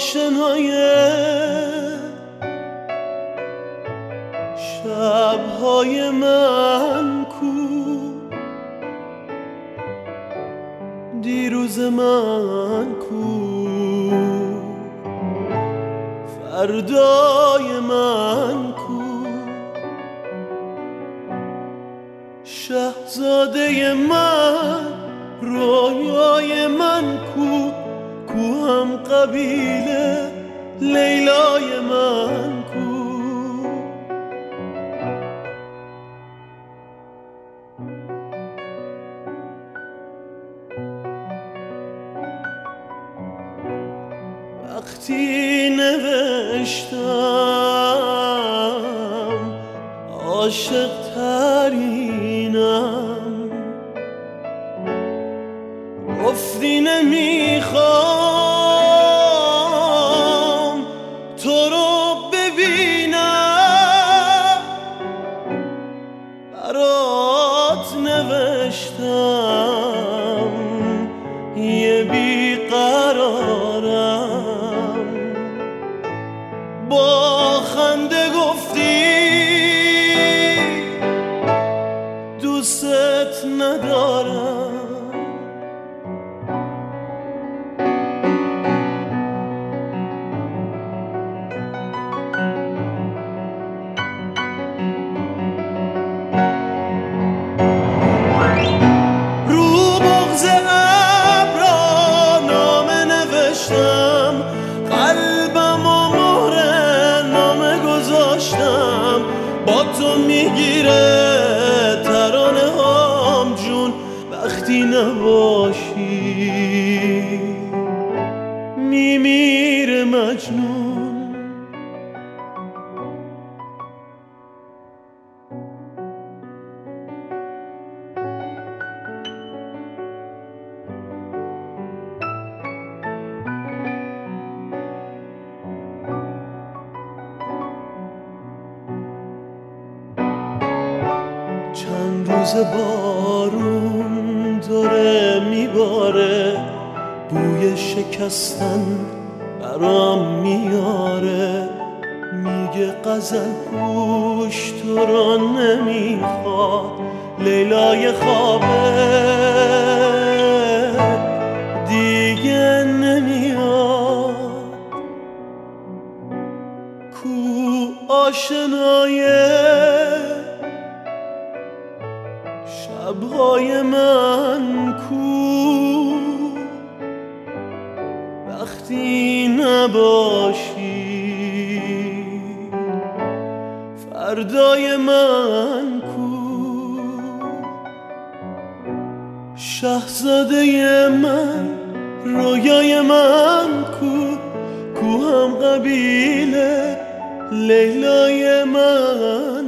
آشنای شبهای من کو، دیروز من کو، فردای من کو، شهزاده من، رویای من کو، کو هم قبیله لیلای من کو. وقتی نوشتم عاشق ترینم، گفتی نمیخوام تو رو ببینم، برات نوشتم یه بیقرارم، با خنده گفتی دوست ندارم. رو بغض ابرا نامه نوشتم، قلبم و مهر نامه گذاشتم، با تو میگیره ترانه هام جون، وقتی نباشی میمیره مجنون. چند روز بارون داره میباره، بوی شکستن برام میاره، میگه غزل پوش تو را نمیخواد، لیلای خوابه دیگه نمیاد. کو آشنای شبهای من کو، وقتی نباشی فردای من کو، شهزاده من، رویای من کو، کو هم قبیله لیلای من